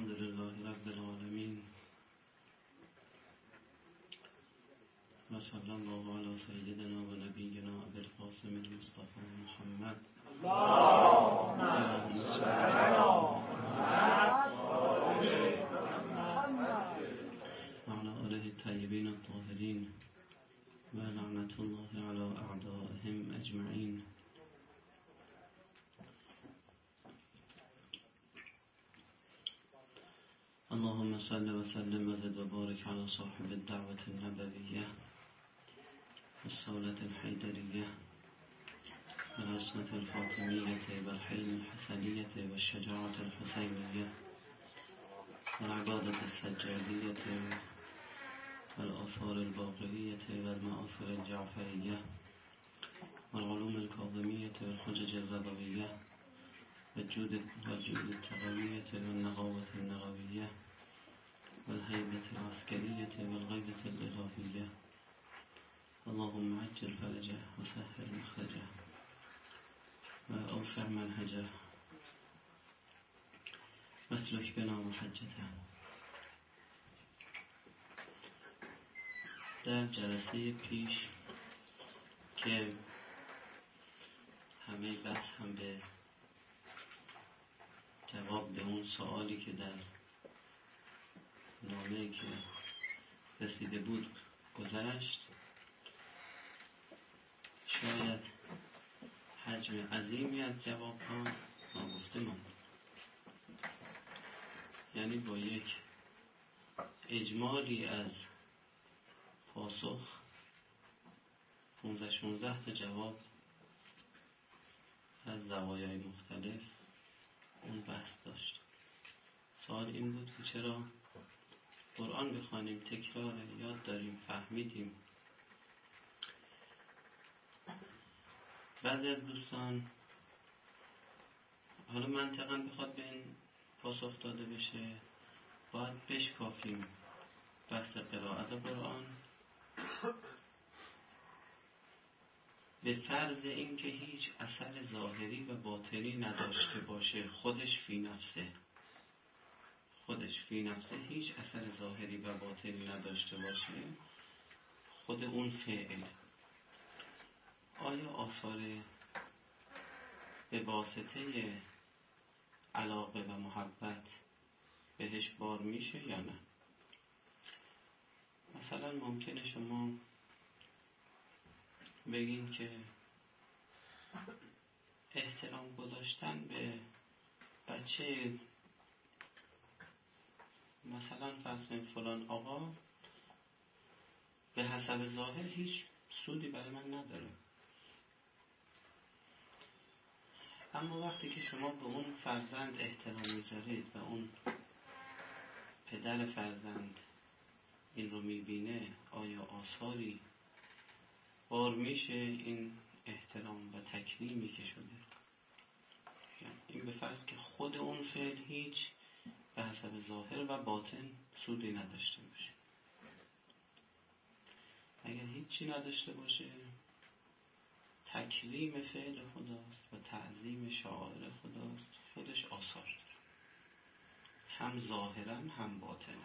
الحمد لله رب العالمين و صلی الله علی سیدنا و نبینا ابی القاسم المصطفى محمد اللهم صل علی وعلى آله الطیبین الطاهرین و لعنة الله علی اعدائهم اجمعین. اللهم صل وسلم وزد وبارك على صاحب الدعوة النبوية والصولة الحيدرية والعصمة الفاطمية والحلم الحسنية والشجاعة الحسينية والعبادة السجادية والآثار الباقرية والمآثر الجعفرية والعلوم الكاظمية والحجج الرضوية والجود التغوية والنغاوة النغوية والهيبة العسكرية والغيبة الإلهية. اللهم عجل فرجه وسهل مخرجه وأوسع منهجه واسلك بنا محجته. در جلسه پیش که همه بحث هم به جواب به اون سوالی که در نامه‌ای که رسیده بود گذشت، شاید حجم عظیمی از جواب ها ناگفته ماند. یعنی با یک اجمالی از پاسخ 15-16 تا جواب از زوایای مختلف اون بحث داشت. سوال این بود که چرا قرآن بخوانیم، تکرار یاد داریم، فهمیدیم. بعضی از دوستان حالا منطقاً بخواد به این پاسخ داده بشه باید بشکافیم بحث قرائت قرآن به فرض اینکه هیچ اثر ظاهری و باطنی نداشته باشه، خودش فی نفسه هیچ اثر ظاهری و باطنی نداشته باشه، خود اون فعل آیا آثار به واسطه علاقه و محبت بهش بار میشه یا نه؟ مثلا ممکنه شما بگین که احترام گذاشتن به بچه مثلا فرض کنید فلان آقا به حسب ظاهر هیچ سودی برای من نداره، اما وقتی که شما به اون فرزند احترام میذارید و اون پدر فرزند این رو میبینه، آیا آثاری بار میشه این احترام و تکریمی که شده؟ یعنی این به فرض که خود اون فعل هیچ به حسب ظاهر و باطن سودی نداشته باشه. اگر هیچی نداشته باشه، تکریم فعل خداست و تعظیم شعائر خداست، خودش آثار داره، هم ظاهرا هم باطنا.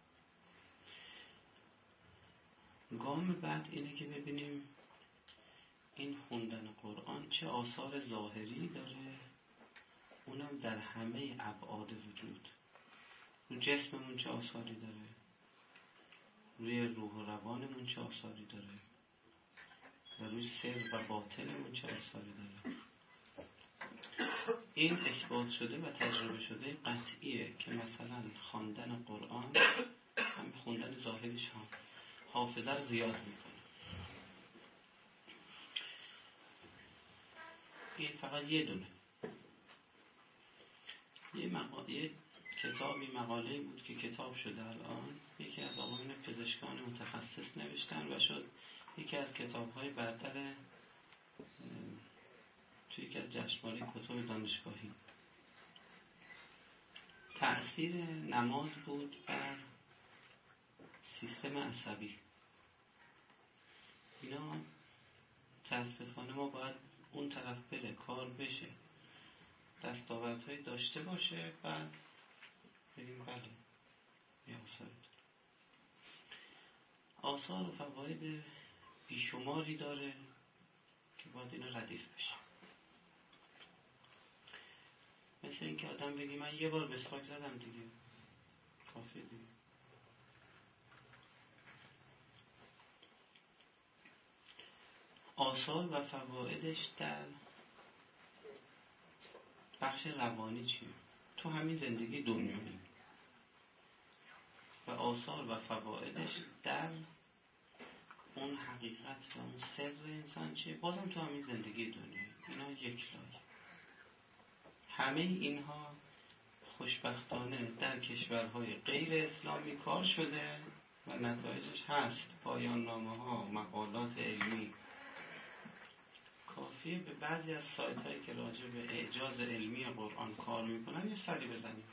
گام بعد اینه که ببینیم این خوندن قرآن چه آثار ظاهری داره، اونم در همه ابعاد وجود. رو جسممون چه آثاری داره، روی روح و روانمون چه آثاری داره و روی سر و باطنمون چه آثاری داره. این اثبات شده و تجربه شده قطعیه که مثلا خواندن قرآن هم خوندن ظاهریش هم حافظه رو زیاد میکنه. این فقط یه دونه. یه کتابی مقاله بود که کتاب شده الان، یکی از آقایون پزشکان متخصص نوشتن و شد یکی از کتاب‌های برتر توی یکی از جشنواره کتب دانشگاهی. تأثیر نماز بود بر سیستم عصبی. اینا متاسفانه ما باید اون طرف بره، کار بشه، دستاوردهایی داشته باشه، بعد بگیم بله یه آثار داره. آثار و فواید بیشماری داره که باید اینا ردیف بشه. مثل این که آدم بگی من یه بار مسواک زدم دیگه کافی دیگه. آثار و فوایدش در بخش روانی چیه؟ تو همین زندگی دنیایی. و آثار و فوایدش در اون حقیقت و اون سر انسان چیه؟ بازم تو همین زندگی دنیایی. اینا یک لایه. همه اینها خوشبختانه در کشورهای غیر اسلامی کار شده و نتایجش هست. پایان نامه ها، مقالات علمی. کافیه به بعضی از سایت هایی که راجع به اعجاز علمی قرآن کار میکنن یه سری بزنیم.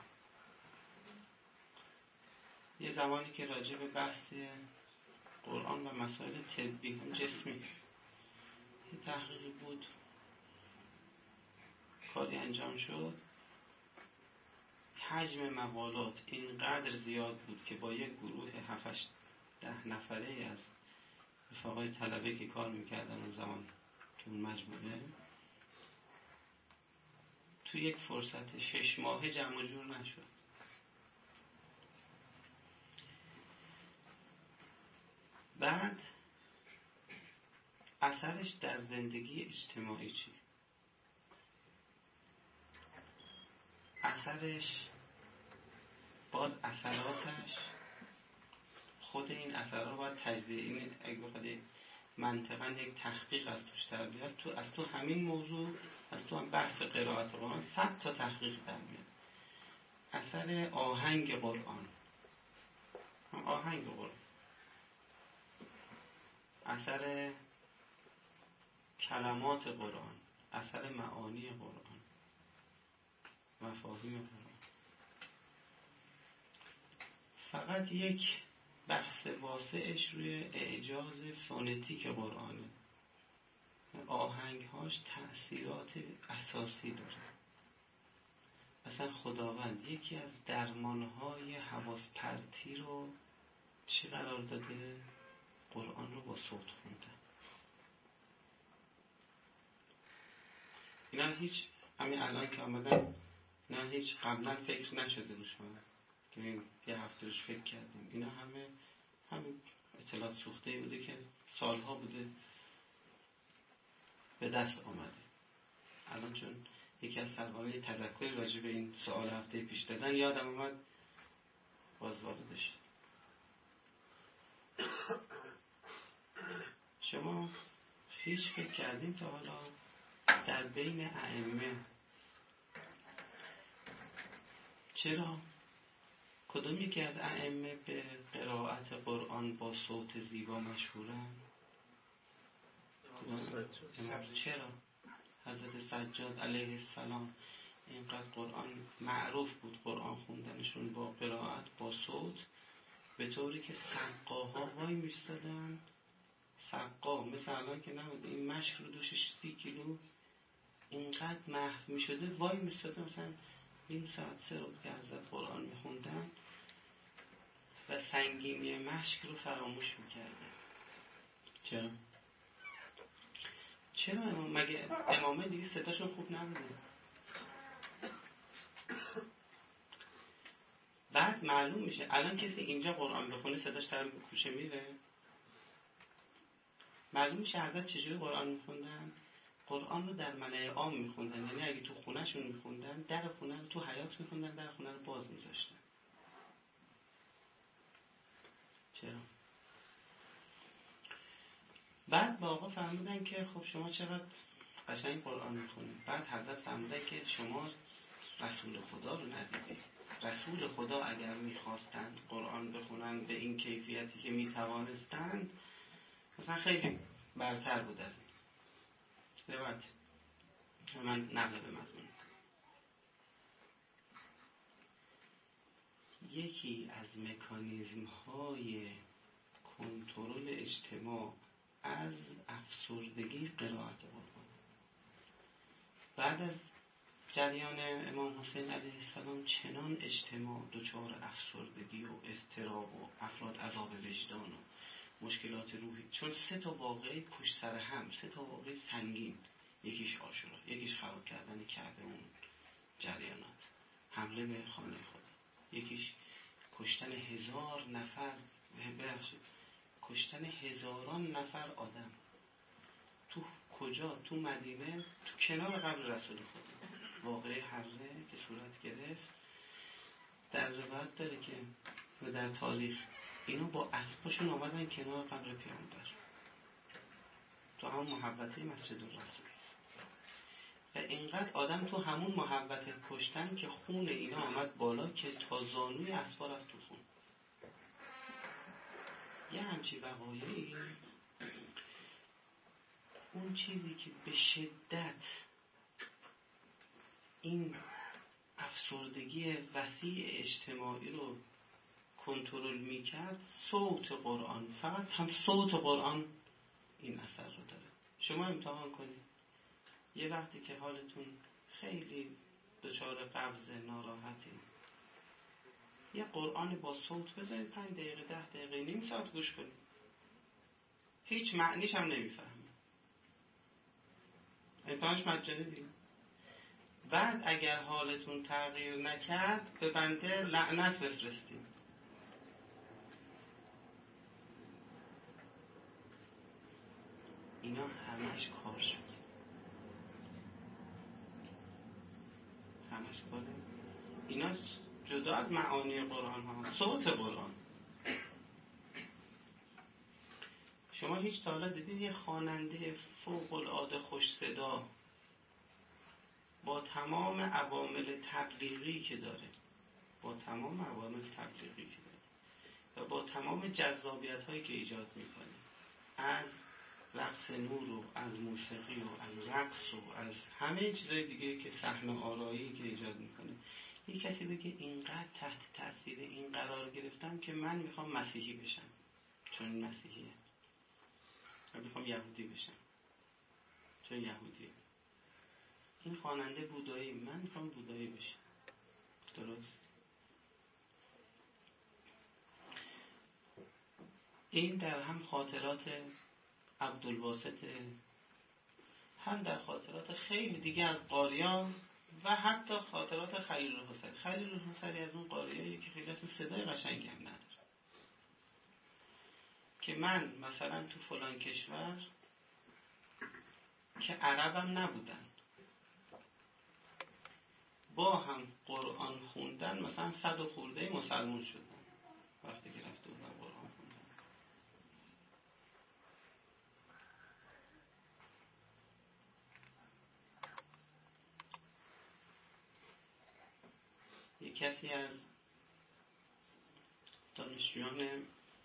یه زمانی که راجع به بحث قرآن و مسائل طبی هم جسمی یه تحقیقی بود، کاری انجام شد، حجم مقالات اینقدر زیاد بود که با یک گروه 7-10 نفره از رفقای طلبه که کار میکردن اون زمان تو اون مجموعه تو یک فرصت 6 ماهه جمع و جور نشد. بعد اثرش در زندگی اجتماعی چی؟ اثرش باز اثراتش خود این اثرات باید تجزیه، این اگه بخواد منطقاً یک تحقیق از توش در بیاد، از تو همین موضوع، از تو هم بحث قرائت قرآن 100 تا تحقیق در میاد. اثر آهنگ قرآن، آهنگ قرآن، اثر کلمات قرآن، اثر معانی قرآن، مفاهیم قرآن. فقط یک بحث واسعش روی اعجاز فونتیک قرآنه. آهنگهاش تأثیرات اساسی داره. مثلا خداوند یکی از درمانهای حواس پرتی رو چی قرار داده؟ قرآن رو با صوت خوندن. اینا هیچ همین الان که آمدن اینا هیچ قبلا فکر نشده روش من که یه هفته روش فکر کردیم. اینا همین اطلاعات سوخته‌ای بوده که سالها بوده به دست آمده. الان چون یکی از سربازای تذکری راجع به این سوال هفته پیش دادن یادم اومد باز واردش. شما هیچ فکر کردین تا حالا در بین ائمه چرا کدوم یکی از ائمه به قرائت قرآن با صوت زیبا مشهورن؟ چرا؟ حضرت سجاد علیه السلام اینقدر قرآن معروف بود، قرآن خوندنشون با قرائت با صوت، به طوری که سقاها وای میستادن. سقا مثل الان که نبود این مشک رو دوشش 30 کیلو اینقدر محو میشده وای میستادن، مثلا نیم ساعت 3 رو که حضرت قرآن میخوندن و سنگینی مشک رو فراموش میکردن. چرا؟ چرا مگه امامه دیگه صداشون خوب نبوده؟ بعد معلوم میشه الان کسی اینجا قرآن بخونه صداش در کوچه میره. معلوم میشه حضرت چجوری قرآن میخوندن. قرآن رو در ملأ عام میخوندن، یعنی اگه تو خونهشون میخوندن در خونه رو تو حیاط میخوندن، در خونه رو باز میذاشتن. چرا؟ بعد با آقا فرمودن که خب شما چقدر قشنگ قرآن میخونید. بعد حضرت فرمودن که شما رسول خدا رو ندیدید. رسول خدا اگر میخواستند قرآن بخونن به این کیفیتی که میتوانستند مثلا خیلی برتر بودن. روایت من نقل به مضمون. یکی از مکانیزم های کنترل اجتماع از افسردگی قرائت قرآن. بعد از جریان امام حسین علیه السلام چنان اجتماع دچار افسردگی و اضطراب و افراد عذاب وجدان و مشکلات روحی، چون 3 واقعه پشت سر هم، 3 واقعه سنگین، یکیش عاشورا، یکیش خراب کردن کعبه، اون جریانات، حمله به خانه خدا، یکیش کشتن 1000 نفر، کشتن هزاران نفر آدم تو کجا؟ تو مدینه، تو کنار قبر رسول خدا. واقعه حره که صورت گرفت در روایت داره که و در تاریخ اینا با اسباشون آمدن کنار قبر پیامبر تو همون محوطه مسجد الرسول و اینقدر آدم تو همون محوطه کشتن که خون اینا آمد بالا که تا زانوی اسبا رفت تو خون. یه همچی وقایعی، اون چیزی که به شدت این افسردگی وسیع اجتماعی رو کنترل میکرد، صوت قرآن، فقط هم صوت قرآن این اثر رو داره. شما امتحان کنید یه وقتی که حالتون خیلی دچار قبض، ناراحتی، یه قرآن با صوت بذارید 5 دقیقه 10 دقیقه نیم ساعت گوش کنید، هیچ معنیش هم نمیفهمید. امتحانش مجانی دیگه. بعد اگر حالتون تغییر نکرد به بنده لعنت بفرستید. اینا همش کار شد، همش کاره. اینا جدا از معانی قرآن ها، صوت قرآن. شما هیچ تا حالا دیدید یه خواننده فوق العاده خوش صدا با تمام عوامل تبلیغی که داره، با تمام عوامل تبلیغی که داره و با تمام جذابیت هایی که ایجاد میکنه، از رقص نور و از موسیقی و از رقص و از همه چیزای دیگه که صحنه آرایی که ایجاد میکنه، یک کسی بگه اینقدر تحت تاثیر این قرار گرفتم که من میخوام مسیحی بشم، چون این مسیحیه، من میخوام یهودی بشم چون یهودیه، این خواننده بودایی، من میخوام بودایی بشم. درست؟ این در هم خاطرات عبدالباسط، هم در خاطرات خیلی دیگه از قاریان و حتی خاطرات خلیل الحسینی. خلیل الحسینی از اون قاریایی که خیلی اصلا صدای قشنگی هم نداره، که من مثلا تو فلان کشور که عربم نبودن با هم قرآن خوندن مثلا 100 خورده مسلمان شدن وقتی که رفته بودن قرآن خوندن. یک کسی از دانشجویان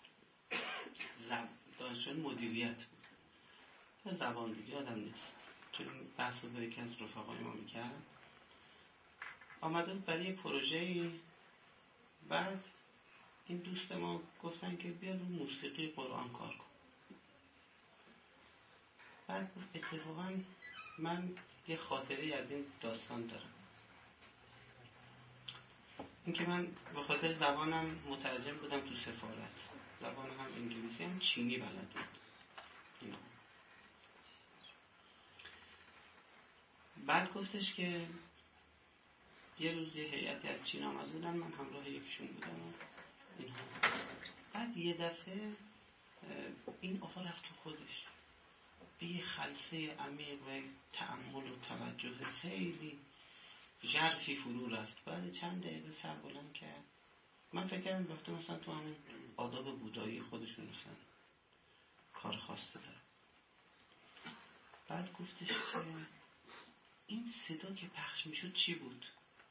مدیریت بود، یا زبان دیگه یادم نیست، چون بحث رو با یکی از رفقای ما میکرد، آمده برای پروژه‌ای. بعد این دوست ما گفتن که بیا رو موسیقی قرآن کار کن. بعد اتفاقا من یه خاطری از این داستان دارم، این که من به خاطر زبانم مترجم بودم تو سفارت، زبان هم انگلیسی هم چینی بلد بود اینا. بعد گفتش که یه روز یه هیئتی از چین آمده بودن، من همراه یکیشون بودم اینها. بعد یه دفعه این آقا رفت تو خودش، به یه خلسه عمیق و تأمل و توجه خیلی ژرفی فرو رفت. بعد چند دقیقه سر بلند کرد، من فکر کردم وقتی مثلا تو همین آداب بودایی خودشون مثلا کار خاصی داره. بعد گفتش که این صدا که پخش میشد چی بود؟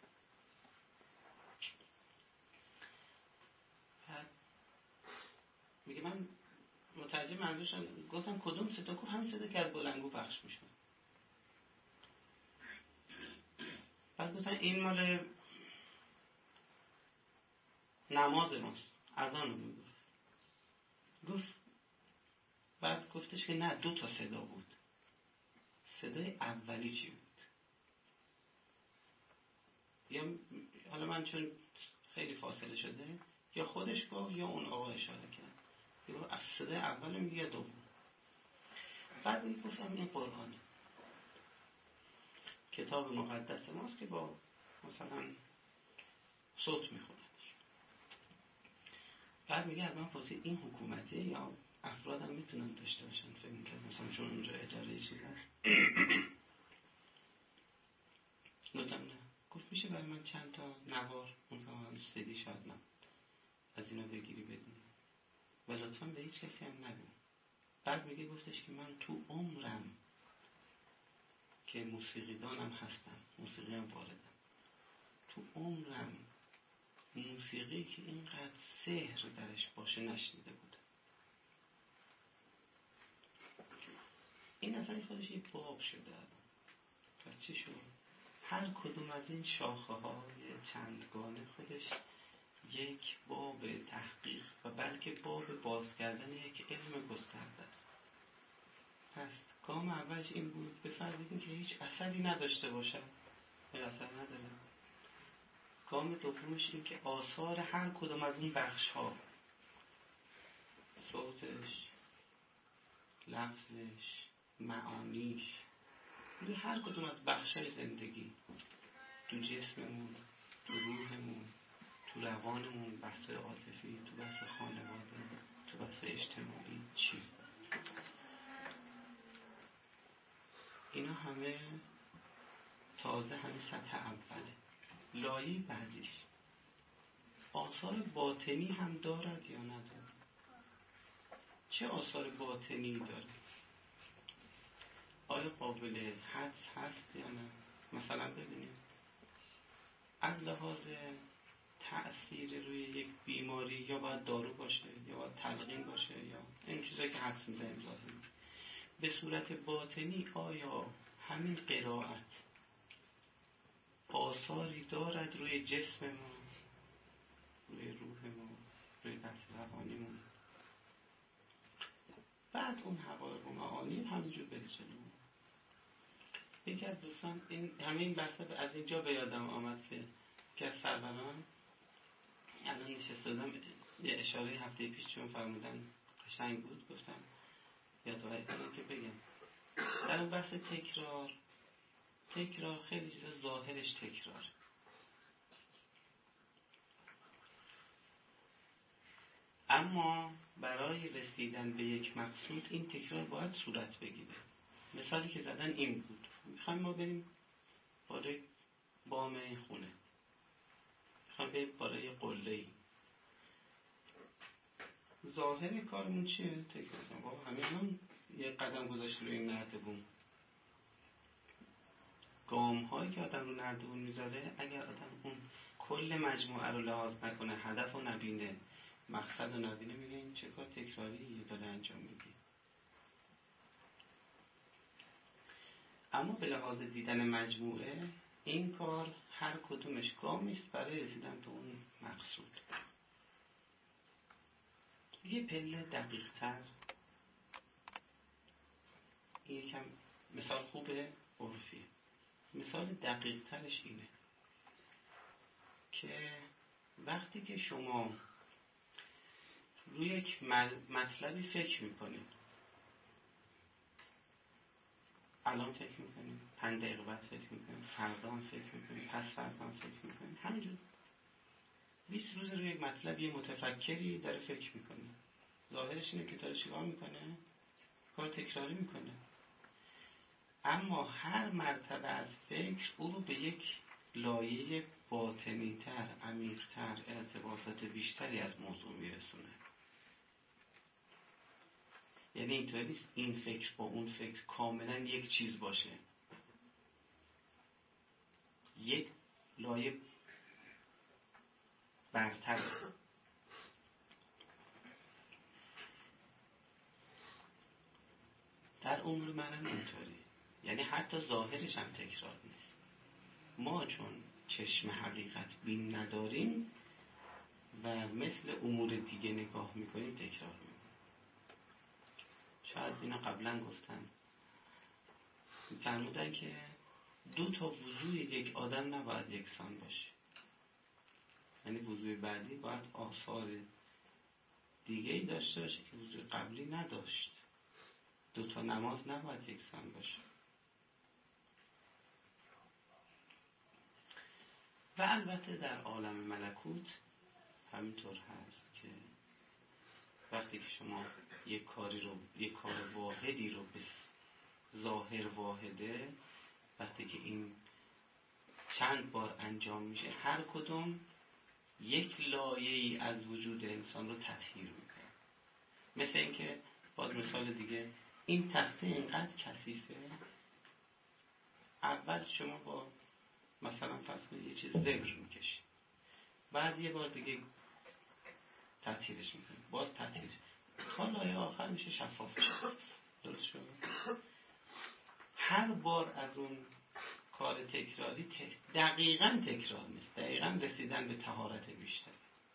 بعد میگه من مترجم منظورشم گفتم کدوم صدا؟ گفت همین صدا که از بلندگو پخش میشد. بعد گفتن این مال نماز ماست، اذان رو میگفت. گفت بعد گفتش که نه، 2 صدا بود. صدای اولی چی بود؟ یا حالا من چون خیلی فاصله شده، یا خودش گفت یا اون آقا اشاره کرد، یا از صدای اول میگه دوم. بعد میگفتم این قرآن کتاب مقدس ماست که با مثلا صوت میخوننش. بعد میگه از من پرسید این حکومته یا افراد هم میتونن داشته باشن؟ فکر میکرد مثلا چون اونجا اداره چیز هست. گفتم نه. گفت میشه برای من چند تا نوار مثلا سیدی شاید نبود از اینا بگیری بدونی و لطفا به هیچ کسی هم نگو. بعد میگه گفتش که من تو عمرم که موسیقیدانم هستم، موسیقی هم واردم، تو عمرم موسیقی که اینقدر سحر درش باشه نشنیده بودم. این اصلا خودش یک باب شده. پس چی شد؟ هر کدوم از این شاخه های چندگانه خودش یک باب تحقیق و بلکه باب باز کردن یک علم گسترده است. پس گام اولش این بود، به فرض اینکه هیچ اثری نداشته باشد، اثر نداره. گام دومش این که آثار هر کدوم از این بخش ها، صوتش، لفظش، معانیش، هر کدوم از بخشای زندگی، تو جسممون، تو روحمون، تو روانمون، بحث عاطفی، تو بحث خانواده، تو بحث اجتماعی، چی؟ اینا همه تازه همه سطح اوله. لایه بعدیش آثار باطنی هم دارد یا ندارد؟ چه آثار باطنی داره؟ آیا قابل حدس هست یا نه؟ مثلا ببینید از لحاظ تأثیر روی یک بیماری یا باید دارو باشه یا باید تلقین باشه یا این چیزایی که حدس میزنیم ظاهری. به صورت باطنی آیا همین قرائت آثاری دارد روی جسم ما، روی روح ما، روی بحث روانیمون؟ بعد اون حقایق و معانی همینجور بری جلو. یکی از دوستان همین بحث از اینجا به یادم آمد که از سروران الان نشسته بودم، یه اشاره هفته پیش چون فرمودن قشنگ بود، گفتم یادآوری کنم که بگم. در اون بحث تکرار خیلی چیزا ظاهرش تکرار، اما برای رسیدن به یک مقصود این تکرار باید صورت بگیره. مثالی که زدن این بود، میخوایم ما بریم بالای بام خونه، میخوایم بریم بالای قله‌ای، ظاهر کارمون چیه؟ تکرار کنم. بابا همین یه قدم گذاشت روی این نردبون. گام هایی که آدم رو نردبون میذاره، اگر آدم اون کل مجموعه رو لحاظ نکنه، هدف رو نبینه، مقصد رو نبینه، میگه این چه کار تکراریه داره انجام میده. اما به لحاظ دیدن مجموعه این کار هر کدومش گامی است برای رسیدن به اون مقصود. یه پله دقیق تر، یکم مثال خوبه عرفیه، مثال دقیق ترش اینه که وقتی که شما روی یک مطلبی فکر میکنید، الان فکر میکنید، 5 دقیقه بعد فکر میکنید، فردا هم فکر میکنید، پس فردا هم فکر میکنید، همینجور 20 روز روی یک مطلب یه متفکری داره فکر میکنه. ظاهرش اینه که داره چیکار میکنه؟ کار تکراری میکنه. اما هر مرتبه از فکر او رو به یک لایه باطنی‌تر، عمیق‌تر، ارتباطات بیشتری از موضوع میرسونه. یعنی اینطوری نیست این فکر با اون فکر کاملا یک چیز باشه، یک لایه برتر. در امور معنی اینطوری، یعنی حتی ظاهرش هم تکرار نیست. ما چون چشم حقیقت بین نداریم و مثل امور دیگه نگاه میکنیم، تکرار میکنیم. شاید اینا قبلا گفتن، فرمودن که دو تا وضوع یک آدم نباید یکسان باشه. یعنی وضوع بعدی باید آثار دیگه ای داشته باشه که وضوع قبلی نداشت. دو تا نماز نباید یکسان باشه. و البته در عالم ملکوت همینطور هست که وقتی که شما یک کار واحدی رو به ظاهر واحده، وقتی که این چند بار انجام میشه، هر کدوم یک لایه‌ای از وجود انسان رو تطهیر میکنه. مثل این که باز مثال دیگه، این تخته اینقدر کثیفه، اول شما با مثلا فرض کنید یه چیز زبر میکشی، بعد یه بار دیگه تطهیرش میکنی، باز تطهیرش، تا لایه آخر میشه شفاف شد. درست شد؟ هر بار از اون کار تکراری دقیقاً تکرار نیست، دقیقاً رسیدن به طهارت بیشتر.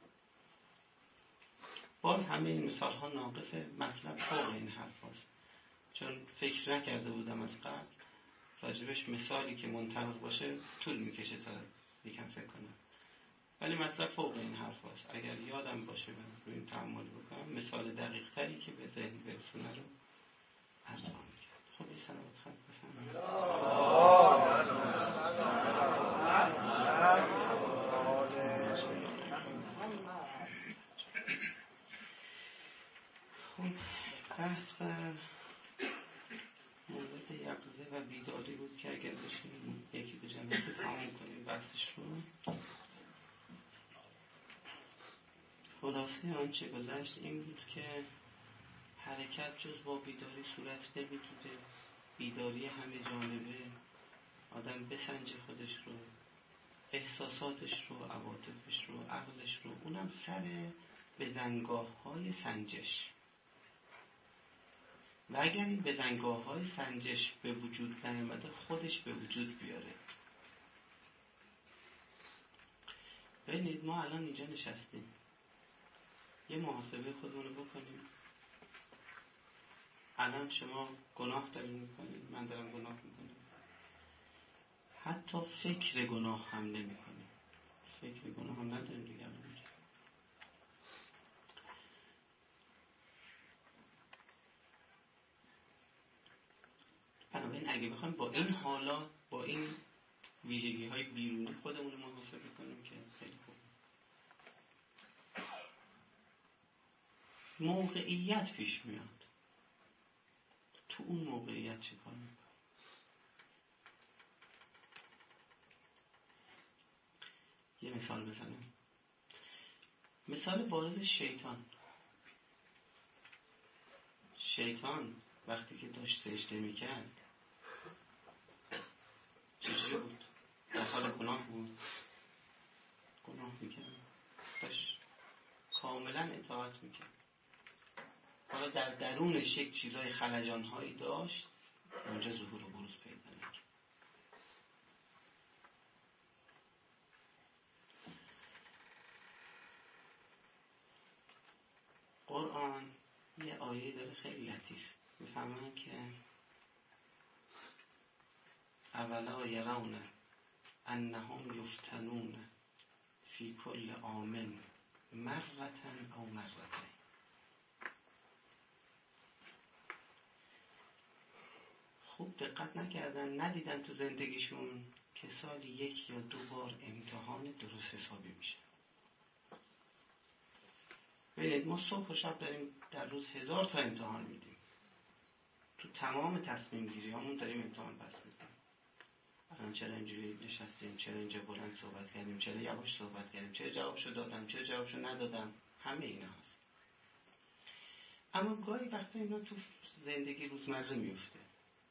باز همه این مثال ها ناقصه، مطلب فوق این حرف هاست. چون فکر نکرده بودم از قبل راجبش مثالی که منطبق باشه طول میکشه تا یکم فکر کنم، ولی مطلب فوق این حرف هاست. اگر یادم باشه روی این تأمل بکنم، مثال دقیق تری که به ذهن برسونه رو عرض خواهم کرد. خب این صلوات خط بفرمایید. خب بحث بر مورد یقظه و بیداری بود که اگر بشیم یکی به جلسه تمام کنیم بحثش رو. خلاصه آنچه گذشت این بود که حرکت جز با بیداری صورت نمیگیره. بیداری همه جانبه، آدم بسنجه خودش رو، احساساتش رو، عواطفش رو، عقلش رو، اونم سر بزنگاه‌های سنجش. و اگر این بزنگاه‌های سنجش به وجود نیامده، خودش به وجود بیاره. ببینید ما الان اینجا نشستیم، یه محاسبه خودمون رو بکنیم. الان شما گناه دارید میکنید، من دارم گناه میکنم، حتی فکر گناه هم نمی کنیم. فکر گناه هم نداریم دیگه. بنابراین اگه بخوایم با این حالات، با این ویژگی های بیرونی خودمون رو محاسبه کنیم که خیلی خوب. موقعیت پیش میاد، تو اون موقعیت چه کار میکنیم؟ یه مثال بزنم. مثال بارز شیطان وقتی که داشت سجده میکرد چجوری بود؟ در حال گناه بود، گناه میکرد، داشت کاملا اطاعت میکرد. حالا در درونش یک چیزای خلجانهایی داشت، اونجا ظهور و بروز پیدا کرد. قرآن یه آیه داره خیلی لطیف، میفهمن که اولا یرون انهم یفتنون فی کل عام مرتن او مرتین. خوب دقت نکردن، ندیدن تو زندگیشون که سالی 1 یا 2 بار امتحان درست حسابی میشه. ببینید ما صبح و شب داریم در روز 1000 تا امتحان میدیم، تو تمام تصمیم گیری همون داریم امتحان پس میدیم. الان چرا اینجوری نشستیم، چرا اینجا بلند صحبت کردیم، چرا یواش صحبت کردیم، چرا جوابشو دادم، چرا جوابشو ندادم، همه اینا هست. اما گاهی وقتا اینا تو زندگی روزمره میفته.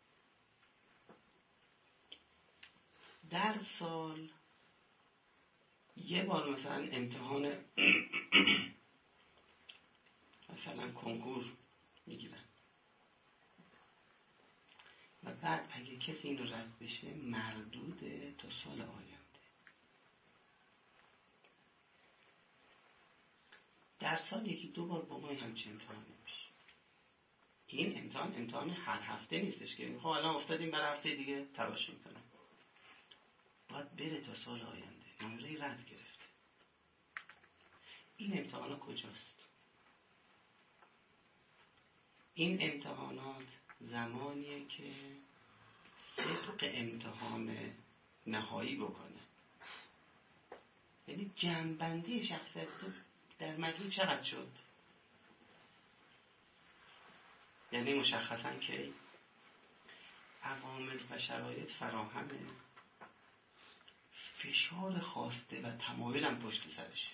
در سال یه بار مثلا امتحان مثلا کنکور میگیرن و بعد اگه کسی این رو رد بشه مردوده تا سال آینده. در سال 1-2 بار با ما همچین امتحان میشه. این امتحان هر هفته نیستش که خب الان افتادیم برای هفته دیگه تلاش میکنم. باید بره تا سال آینده. نمره رد گرفته. این امتحانات کجاست؟ این امتحانات زمانیه که صدق امتحان نهایی بکنه. یعنی جنبندی شخصیت تو در مجموع چقدر شد؟ یعنی مشخصا که عوامل و شرایط فراهمه، فشار خواسته و تمایلم پشت سرش.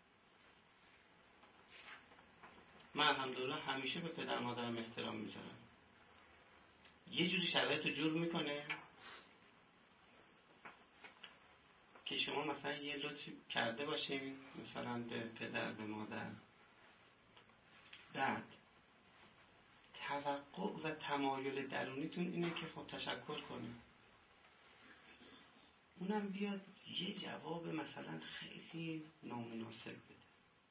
من الحمدلله همیشه به پدر مادرم احترام میذارم. یه جوری شرایط رو جور میکنه که شما مثلا یه لطفی کرده باشین مثلا به پدر به مادر، بعد توقع و تمایل درونیتون اینه که خب تشکر کنه، اونم بیاد یه جواب مثلا خیلی نامناسب بده،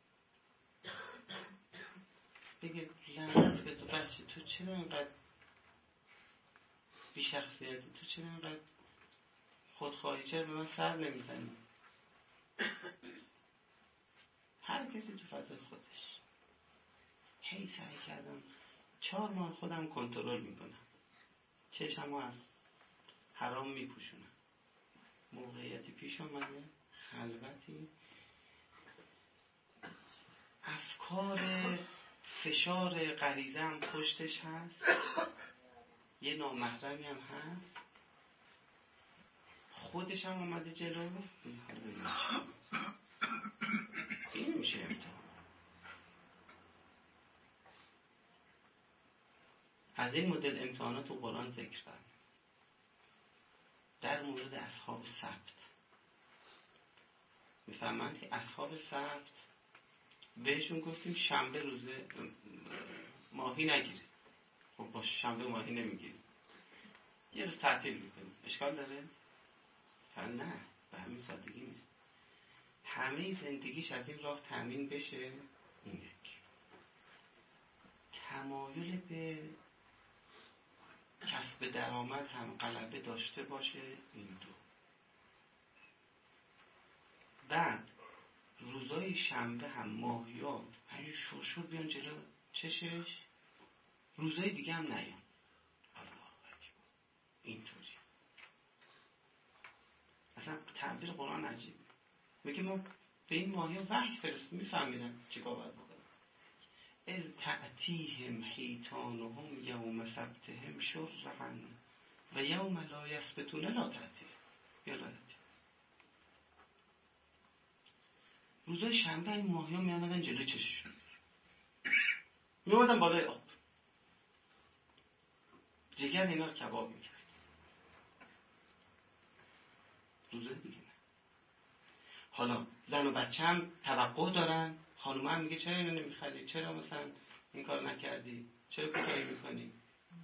بگه لعنت به تو بچه، تو چرا اینقدر بی شخصیتی، تو چرا اینقدر خودخواهی، چرا به من سر نمیزنی؟ هر کسی تو فضای خودش. هی سعی کردم 4 ماه خودم کنترل میکنم، چشمو از حرام میپوشونم. موقعیتی پیش آمده، خلوتی، افکار فشار غریزه هم پشتش هست، یه نامحرمی هم هست، خودش هم آمده جلو. این حال ببینید این میشه امتحان. از این مدل امتحانات تو قرآن ذکر فرمود. در مورد اصحاب سبت میفهمند که اصحاب سبت بهشون گفتیم شنبه روزه ماهی نگیرید. خب باشه، شنبه ماهی نمیگیرید، یه روز تعطیل میکنیم، اشکال داره؟ نه، به همین سادگی نیست. همه زندگیش از این راه تامین بشه. این یک تمایل به کسب درآمد هم غلبه داشته باشه. این دو. بعد روزای شنبه هم ماهیات همین شرشور بیان جلو چشش، روزای دیگه هم نیان. الله اکبر. اینطوری اصلا تعبیر قرآن عجیبه. میگه ما به این ماهی وحی فرست میفهمیدن چیکار باید بکنن. اذ تأتیهم حیتانهم یوم سبتهم شرعا و یوم لا یسبتون لا تأتیهم یا لا تأتیهم. روزای شنبه این ماهی ها میامدن جلوی چششون، میامدن بالای آب، جگر اینا رو کباب میکرد. روزای دیگه نه. حالا زن و بچه هم توقع دارن، خانوم هم میگه چرا اینو نمیخری، چرا مثلا این کار نکردی، چرا کوتاهی میکنی.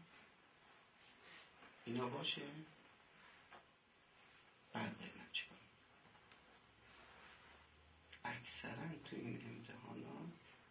اینا باشه بعد ببینم چی کنم. اکثرا تو این امتحانات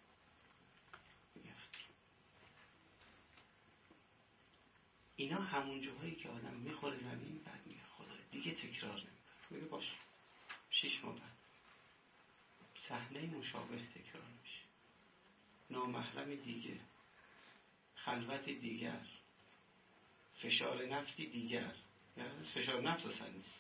اینا همون جاهایی که آدم میخوره زمین، بعد میگه خدا دیگه تکرار نمیکنه، میگه باش 6 ماه بعد صحنه مشابه تکرار میشه، نامحرم دیگه، خلوت دیگر، فشار نفسی دیگر. یعنی فشار نفس اصلا نیست.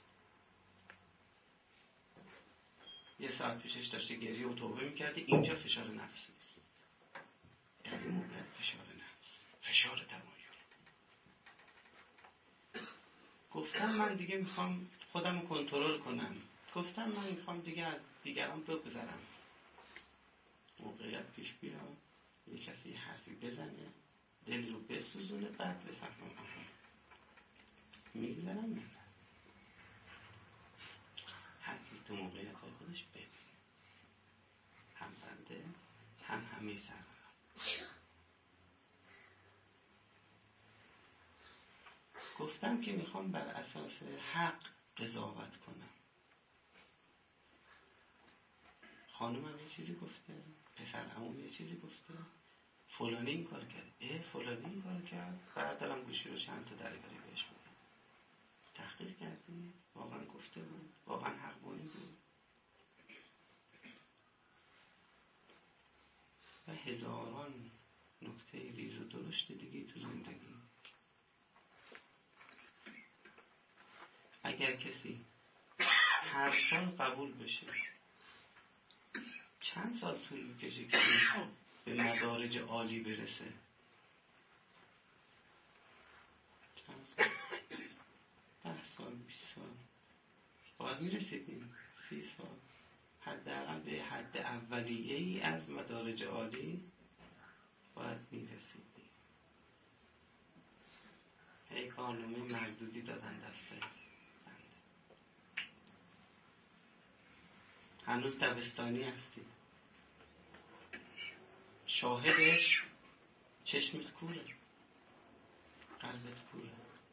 یه ساعت پیشش داشته گریه و توبه میکرده، اینجا فشار نفس نیست، در این موقع فشار نفس، فشار تمایل. گفتم من دیگه میخوام خودم رو کنترل کنم، گفتم من میخوام دیگه از دیگران بگذرم. موقعیت پیش بیاد، یه کسی حرفی بزنه، دل رو بسوزونه، بعد بفهمم میگذرم نه. هر کی تو موقعیت های خودش ببین، هم بنده هم همه سروران. گفتم که میخوام بر اساس حق قضاوت کنم. خانومم یه چیزی گفته، پسر عموم یه چیزی گفته، فلانی این کار کرد، فلانی این کار کرد، بعد دارم گوشی رو چند تا دریوری بهش میدم. تحقیق کردی؟ واقعا گفته بود؟ واقعا حقانی بود؟ و هزاران نکته ریز و درشت دیگه تو زندگی. اگر کسی هر سال قبول بشه، چند سال طول میکشه که به مدارج عالی برسه؟ چند سال؟ 10 سال، 20 سال باز میرسیدیم، 30 سال حداقل به حد اولیه‌ای از مدارج عالی باید میرسیدیم. هی کارنامه مردودی دادن دسته بنده. هنوز دبستانی هستی، شاهدش چشمت کوره، قلبت کوره.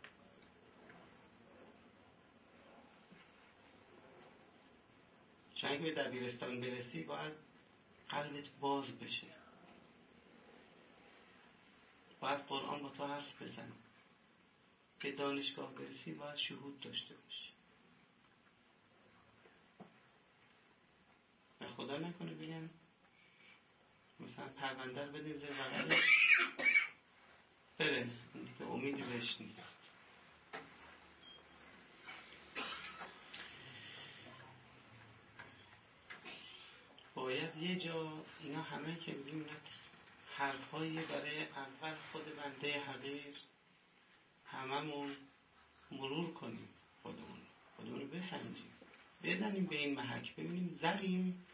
چون اگه به دبیرستان برسی باید قلبت باز بشه، باید قرآن با تو حرف بزنه. که دانشگاه برسی باید شهود داشته باشی. و خدا نکنه بگن مثلا پرونده رو بدین زیر بغلش بره، این دیگه امیدی بهش نیست. باید یه جا اینا همه که میگیم حرفایی برای اول خود بنده حقیر هممون مرور کنیم، خودمون رو بسنجیم، بزنیم به این محک، ببینیم زدیم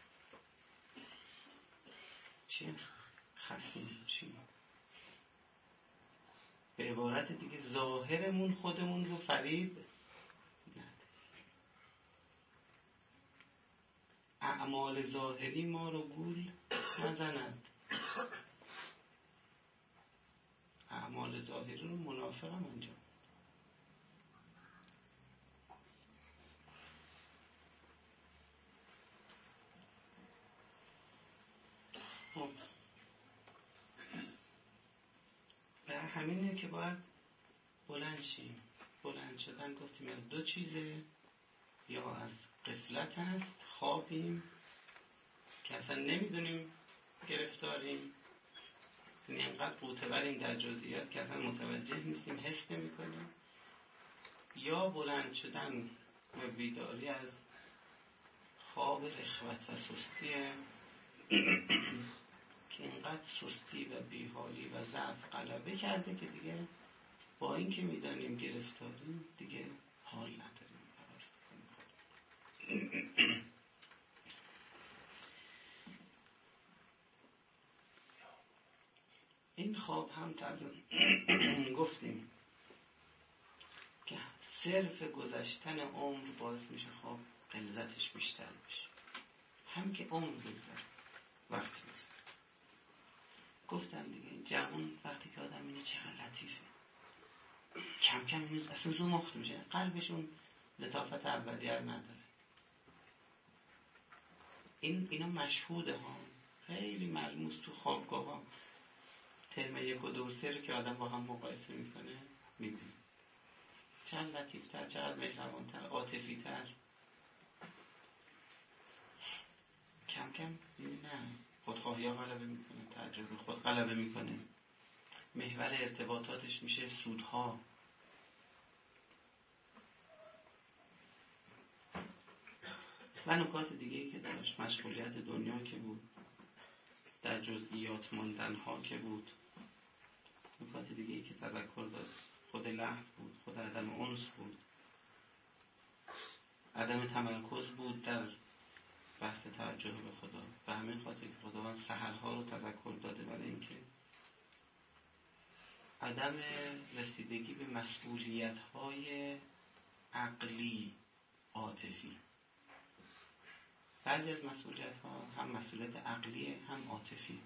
چی هست، خستیم چی. به عبارت دیگه ظاهرمون خودمون رو فریب نده. اعمال ظاهری ما رو گول نزند. اعمال ظاهری رو منافقم انجام. خب به همینه که باید بلند شیم. بلند شدن گفتیم از دو چیزه، یا از غفلت هست، خوابیم که اصلا نمیدونیم گرفتاریم، یعنی اینقدر قوطه‌وریم در جزئیات که اصلا متوجه نیستیم، حس نمی‌کنیم. یا بلند شدن و بیداری از خواب رخوت و سستیه که اینقدر سستی و بیحالی و ضعف غلبه کرده که دیگه با این که میدانیم گرفتاریم دیگه حال نداریم. این خواب هم گفتیم که صرف گذشتن عمر باعث میشه خواب غلظتش بیشتر بشه. هم که عمر بگذره، وقت بگذره. گفتم دیگه این جوان وقتی که آدم اینه چقدر لطیفه، کم کم این اصلا زمخت میشه، قلبشون لطافت اولیه رو نداره. اینا مشهوده ها، خیلی ملموس تو خوابگاه ها. ترم 1 و 2 و 3 رو که آدم با هم مقایسه میکنه میبینه چند لطیفتر، چقدر مهربانتر، عاطفی‌تر. کم کم نه خودخواهی ها غلبه میکنه، تجربه خود غلبه میکنه، محور ارتباطاتش میشه سودها. و نکات دیگه‌ای که داشت، مشغولیت دنیا که بود، در جزئیات ماندن ها که بود، نکات دیگه‌ای که تذکر داد، خود لحظ بود، خود عدم انس بود، عدم تمرکز بود در بحث توجه به خدا. به همین خاطر که خداوند سحرها رو تذکر داده برای اینکه عدم رسیدگی به مسئولیت‌های عقلی، عاطفی. بعضی از مسئولیت‌ها هم مسئولیت عقلیه هم عاطفی.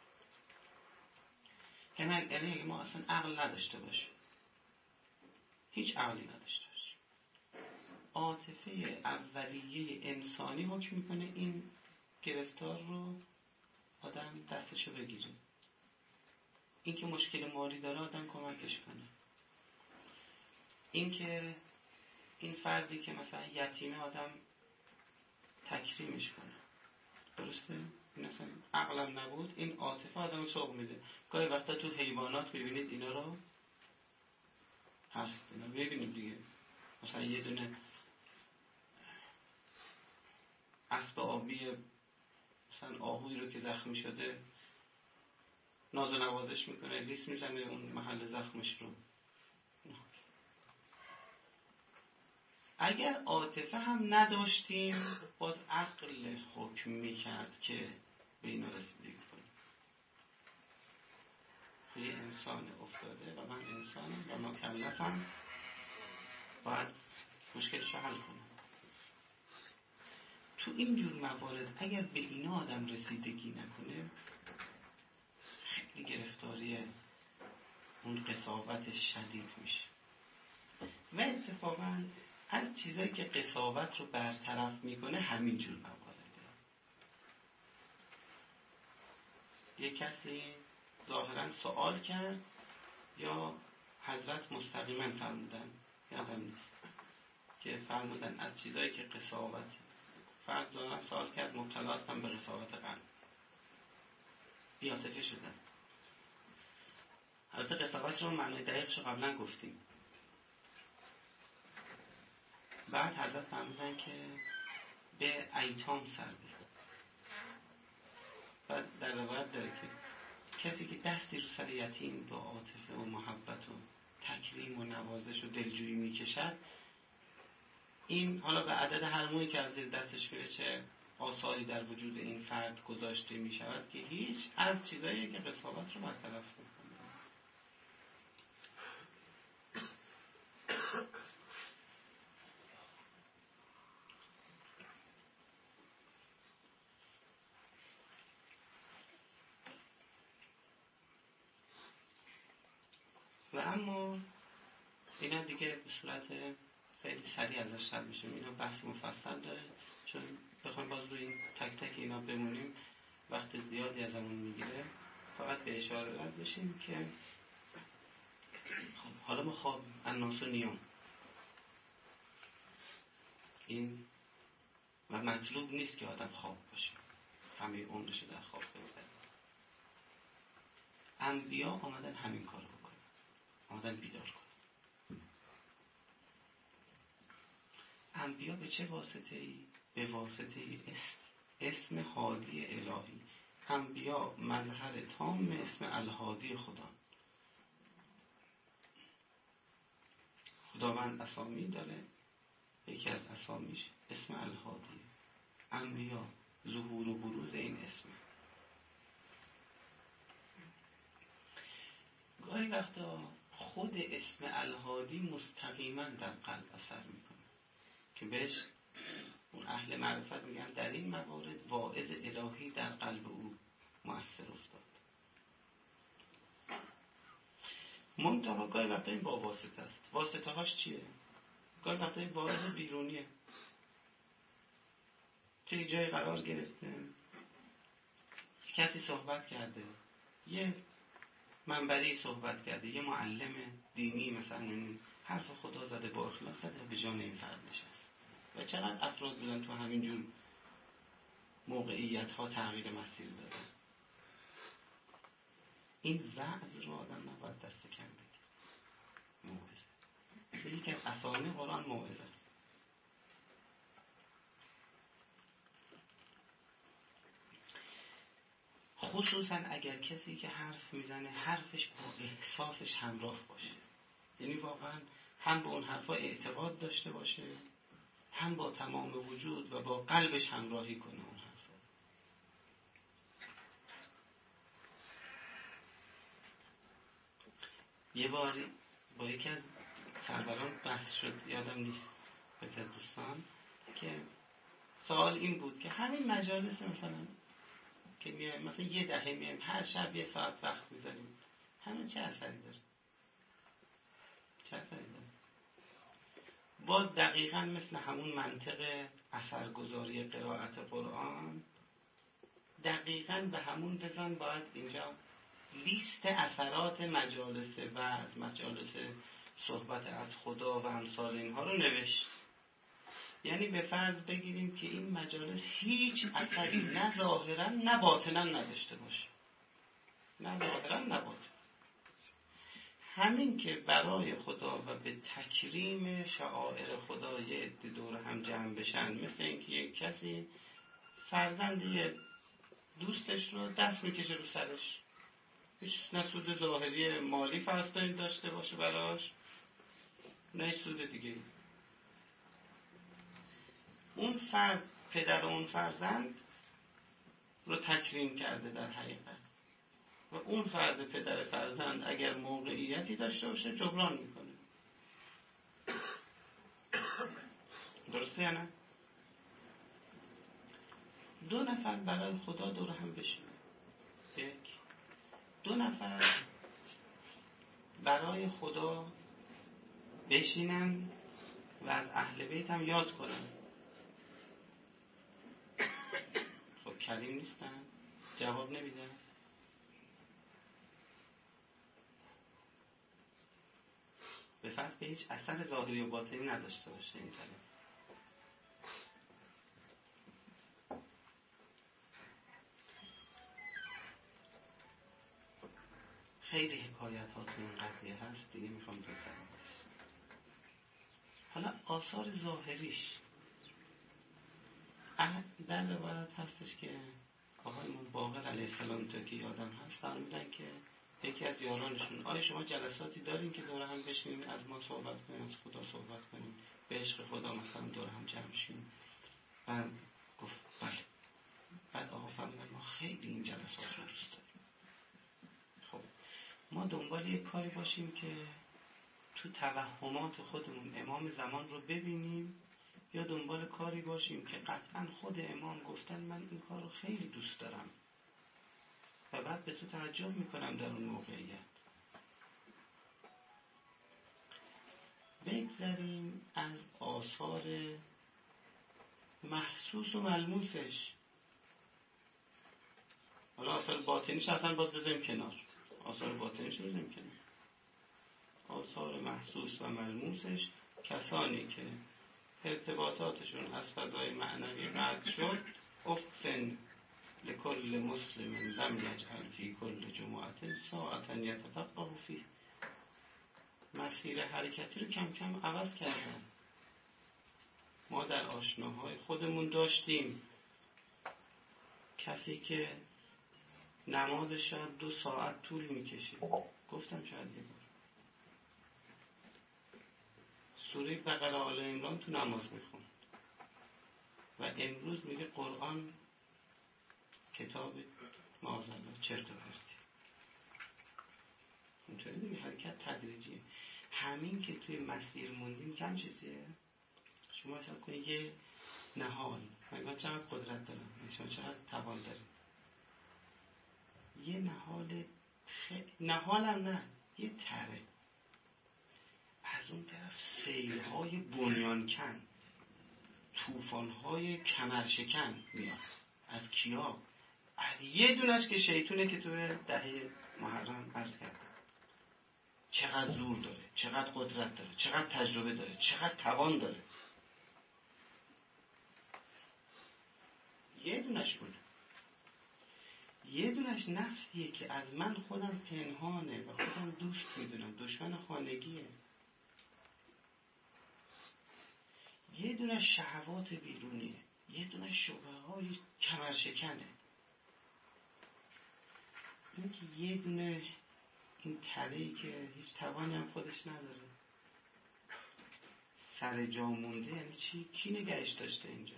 یعنی اگه ما اصلا عقل نداشته باشیم، هیچ عقلی نداشته باشیم، عاطفه اولیه انسانی حکم میکنه این گرفتار رو آدم دستشو بگیره. این که مشکل مالی داره آدم کمکش کنه. این که این فردی که مثلا یتیمه آدم تکریمش کنه، درسته؟ این اصلا عقلم نبود، این عاطفه آدم سوق میده. گاهی وقتا تو حیوانات میبینید اینا رو هست، اینا ببینید دیگه، مثلا یه دونه اسب آبی مثلا آهوی رو که زخمی شده ناز و نوازش میکنه، لیس میزنه اون محل زخمش رو. اگر عاطفه هم نداشتیم باز عقل حکم میکرد که به اینا رسیدگی کنیم. یه انسان افتاده و من انسانم و مکلفم، باید مشکلش رو حل کنم. تو این جور موارد اگر به اینا آدم رسیدگی نکنه خیلی گرفتاری اون قساوت شدید میشه. و اتفاقا از چیزایی که قساوت رو برطرف میکنه همین جور موارده. یه کسی ظاهرا سوال کرد یا حضرت مستقیما فرمودن، یادم نیست، که فرمودن از چیزایی که قساوت، فرد ظاهرا سوال کرد مبتلا هستم به قساوت قلب، بی‌عاطفه شدن. حضرت قساوت رو معنی دقیقش رو قبلا گفتیم. بعد حضرت فرمودن که به ایتام سر بزن. بعد در روایت داره که کسی که دستی رو سر یتیم با عاطفه و محبت و تکریم و نوازش و دلجویی میکشد، این حالا به عدد هر مویی که از زیر دستش میره چه آثاری در وجود این فرد گذاشته میشود که هیچ از چیزایی که قساوت رو برطرف میکنه. و اما اینا دیگه به صورت خیلی سریع ازش رد میشیم، اینا بحث مفصل داره، چون بخوایم باز روی این تک تک اینا بمونیم وقت زیادی ازمون میگیره. فقط به اشاره رد بشیم که حالا ما خواب الناس و نیام این و مطلوب نیست که آدم خواب باشه، همه عمرش در خواب بگذره. انبیا آمدن همین کار رو بکنن، آمدن بیدار کنن. انبیا به چه واسطه‌ای؟ به واسطه اسم هادی الهی. انبیا مظهر تام اسم الهادی خدا. خداوند اسامی داره، یکی از اسامیش اسم الهادی. انبیا ظهور و بروز این اسمه. گاهی وقتا خود اسم الهادی مستقیما در قلب اثر میکنه که بهش اون اهل معرفت میگن در این موارد واعظ الهی در قلب او مؤثر افتاد. منتها گاهی وقتا این با واسطه است. واسطه هاش چیه؟ گاهی وقتا این واعظ بیرونیه، توی جای قرار گرفته، کسی صحبت کرده، یه منبری صحبت کرده، یه معلم دینی مثلا حرف خدا زده، با اخلاص زده، به جان این فرد نشست. و چقدر افراد بودن تو همین جور موقعیت ها تغییر مسیر داده. این وعظ رو آدم نباید دست کم بگیر. موعظه یکی از اسامی قرآن موعظه است. خصوصا اگر کسی که حرف میزنه حرفش با احساسش همراه باشه، یعنی واقعا هم به اون حرفا اعتقاد داشته باشه، هم با تمام وجود و با قلبش همراهی کنه اون حرفا. یه باری با یکی از سروران بحث شد، یادم نیست، یکی از دوستان، که سوال این بود که همین مجالس مثلا که میایم مثلا یه دهه میایم هر شب یه ساعت وقت میذاریم، همین چه اثری داره؟ چه اثری داره؟ باز دقیقاً مثل همون منطق اثرگذاری قرائت قرآن، دقیقاً به همون بزن باید اینجا لیست اثرات مجالس وعظ، مجالس صحبت از خدا و امثال اینها رو نوشت. یعنی به فرض بگیریم که این مجالس هیچ اثری نه ظاهرا نه باطنا نداشته باشه، نه ظاهرا نه باطنا. همین که برای خدا و به تکریم شعائر خدا یه عده دور هم جمع بشن، مثل اینکه یک کسی فرزند یه دوستش رو دست میکشه رو سرش، هیچ نه سود ظاهری مالی فرض کنید داشته باشه براش، نه سود دیگه. اون فرد پدر اون فرزند رو تکریم کرده در حقیقت، و اون فرد پدر فرزند اگر موقعیتی داشته باشه جبران میکنه. درسته یا نه؟ دو نفر برای خدا دور هم بشینن، یک. دو نفر برای خدا بشینن و از اهل بیت هم یاد کنن. خب کریم نیستن؟ جواب نمیدن؟ به فرض به هیچ اثر ظاهری و باطنی نداشته باشه این کلام. خیلی حکایت ها تو این قضیه هست دیگه، میخوام بزنم. حالا آثار ظاهریش در روایت هستش که آقایمون باقر علیه السلام تا که یادم هست فرمودن که یکی از یارانشون آیا شما جلساتی دارین که دور هم بشینیم از ما صحبت کنیم، از خدا صحبت کنیم، به عشق خدا مثلا دور هم جمع شیم؟ بعد گفت بله. بعد آقا فرمودن ما خیلی این جلسات رو دوست داریم. خب ما دنبال یک کاری باشیم که تو توهمات خودمون امام زمان رو ببینیم، یا دنبال کاری باشیم که قطعا خود امام گفتن من این کار رو خیلی دوست دارم و بعد به تو تعجب میکنم در اون موقعیت. بگذاریم از آثار محسوس و ملموسش. حالا آثار باطنیش اصلا باز بذاریم کنار، آثار باطنیش بذاریم کنار. آثار محسوس و ملموسش کسانی که ارتباطاتشون از فضای معنوی قطع شد، افن لکل مسلم لم یجعل فی کل جمعت ساعتا یتفقه فیه. مسیر حرکتی رو کم کم عوض کردن. ما در آشناهای خودمون داشتیم کسی که نمازش شاید 2 ساعت طول میکشید، گفتم شاید یه بار سوره بقره آل عمران تو نماز میخوند و امروز میگه قرآن کتاب معاذالله چرت و پرتی. اینطوری دیگه حرکت تدریجیه. همین که توی مسیر موندیم کم چیزیه. شما حساب کنید یه نهال، من چقدر قدرت دارم، شما چقدر توان داریم. یه نهال نهالم نه، یه تره. از اون طرف سیل‌های بنیانکن، طوفان‌های کمرشکن میاد. از کیا؟ از یه دونش که شیطونه که توی دهه محرم عرض کرده. چقدر زور داره، چقدر قدرت داره، چقدر تجربه داره، چقدر توان داره. یه دونش بود. یه دونش نفسیه که از من خودم پنهانه و خودم دوست میدونم، دشمن خانگیه. یه دونه شهوات بیرونیه، یه دونه شبهه‌های کمرشکنه. این که یه دونه این تله‌ای که هیچ توانی هم خودش نداره، سر جا مونده. یعنی چی؟ کی نگهش داشته اینجا؟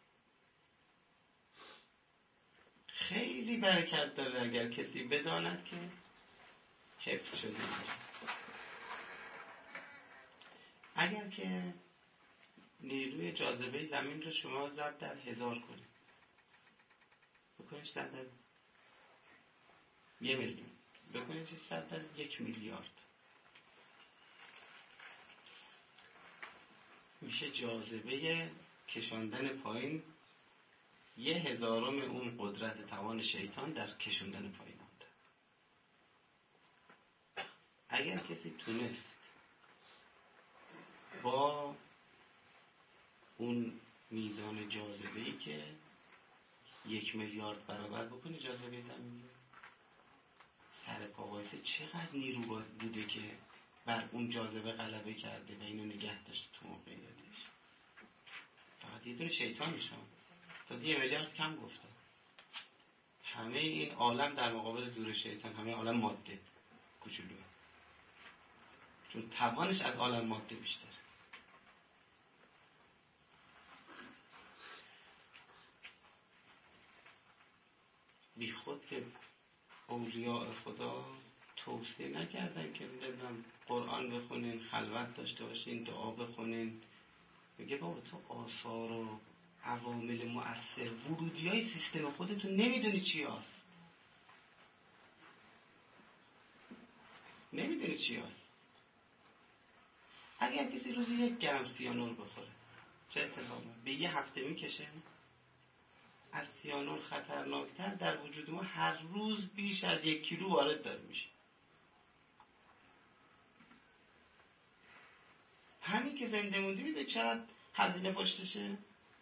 خیلی برکت داره اگر کسی بداند که حفظ شده اینجا. اگر که نیروی جاذبه زمین رو شما ضرب در 1000 کنید، بکنید ضرب در 1,000,000، بکنید ضرب در 1,000,000,000، میشه جاذبه کشاندن پایین 1/1000 اون قدرت توان شیطان در کشوندن پایین آمده. اگر کسی تونست با اون میزان جاذبه‌ای که 1 میلیارد برابر بکنه جاذبه زمین، سر پا وایسه چقدر نیرو بوده که بر اون جاذبه غلبه کرده و اینو نگه داشته تو موقعیتش. فقط یه دونه شیطان میشم تازه 1 میلیارد کم گفتم. همه این عالم در مقابل زور شیطان، همه عالم ماده کوچولوه، چون توانش از عالم ماده بیشتر. بی خود که اولیاء خدا توصیه نکردن که نمیدونم قرآن بخونین، خلوت داشته باشین، دعا بخونین. میگه بابا تو آثار و عوامل مؤثر ورودی های سیستم خودتون نمیدونی چی هست، نمیدونی چی هست. اگر کسی روزی 1 گرم سیانور بخوره چه اتفاقی به 1 هفته میکشه؟ از سیانور خطرناکتر در وجود ما هر روز بیش از 1 کیلو وارد داره میشه. همین که زنده موندی میده چقدر هزینه پشتشه.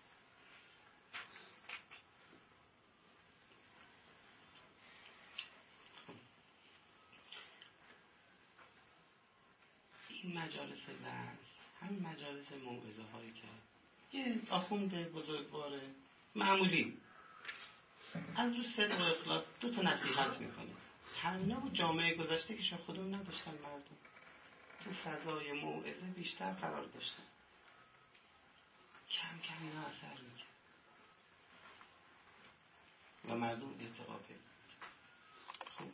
این مجالس وعظ، همین مجالس موعظه هایی که یه آخوند بزرگوار معمولی از رو صدق و اخلاص 2 تا نصیحت میکنه، همینا بود جامعه گذشته که شاید خودمون نداشتن، مردم تو فضای موعظه بیشتر قرار داشتن، کم کم اینا اثر میکرد و مردم ارتقا پیدا. خب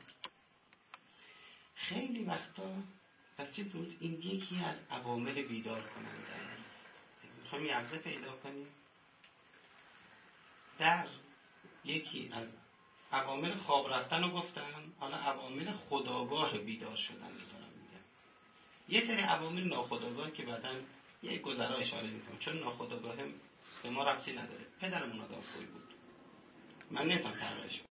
خیلی وقتا پس چی بود؟ این یکی از عوامل بیدار کننده است. میخوایم یه عرضه پیدا کنیم در یکی از عوامل خواب رفتن رو گفتم، حالا عوامل خودآگاه بیدار شدن رو دارم میگم. یه سری عوامل ناخودآگاه که بعداً یه گذرا اشاره میکنم، چون ناخودآگاه به ما ربطی نداره. پدرمون آدم خوبی بود، من نمیتونم تغییرش